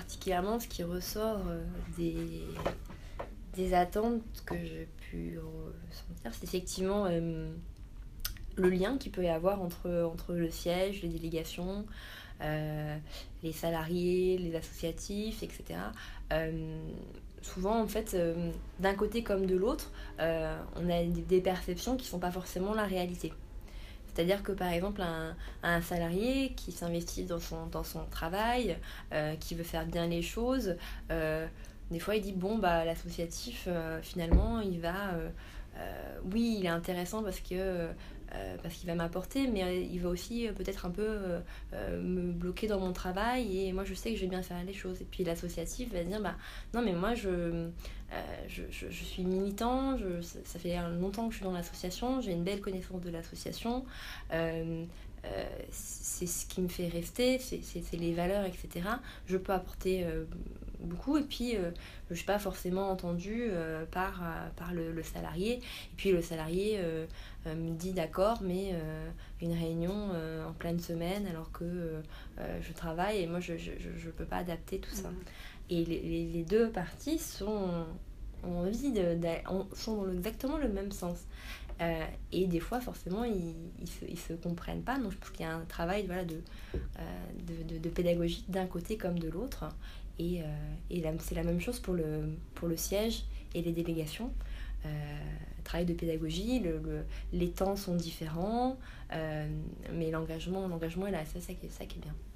particulièrement, ce qui ressort des attentes que j'ai pu ressentir, c'est effectivement le lien qu'il peut y avoir entre le siège, les délégations, les salariés, les associatifs, etc. Souvent, en fait, d'un côté comme de l'autre, on a des perceptions qui ne sont pas forcément la réalité. C'est-à-dire que par exemple un salarié qui s'investit dans son travail, qui veut faire bien les choses, des fois il dit bon bah l'associatif finalement il va oui il est intéressant parce qu'il va m'apporter, mais il va aussi peut-être un peu me bloquer dans mon travail et moi je sais que je vais bien faire les choses. Et puis l'associatif va dire bah non mais moi je suis militant, ça fait longtemps que je suis dans l'association, j'ai une belle connaissance de l'association, c'est ce qui me fait rester, c'est les valeurs, etc. Je peux apporter beaucoup et puis je ne suis pas forcément entendue par le salarié. Et puis le salarié me dit d'accord, mais une réunion en pleine semaine alors que je travaille et moi je ne peux pas adapter tout ça. Et les deux parties ont envie sont dans exactement le même sens. Et des fois, forcément, ils se comprennent pas. Donc, je pense qu'il y a un travail voilà, de pédagogie d'un côté comme de l'autre. Et c'est la même chose pour le siège et les délégations. Travail de pédagogie, les temps sont différents, mais l'engagement est là, c'est ça qui est bien.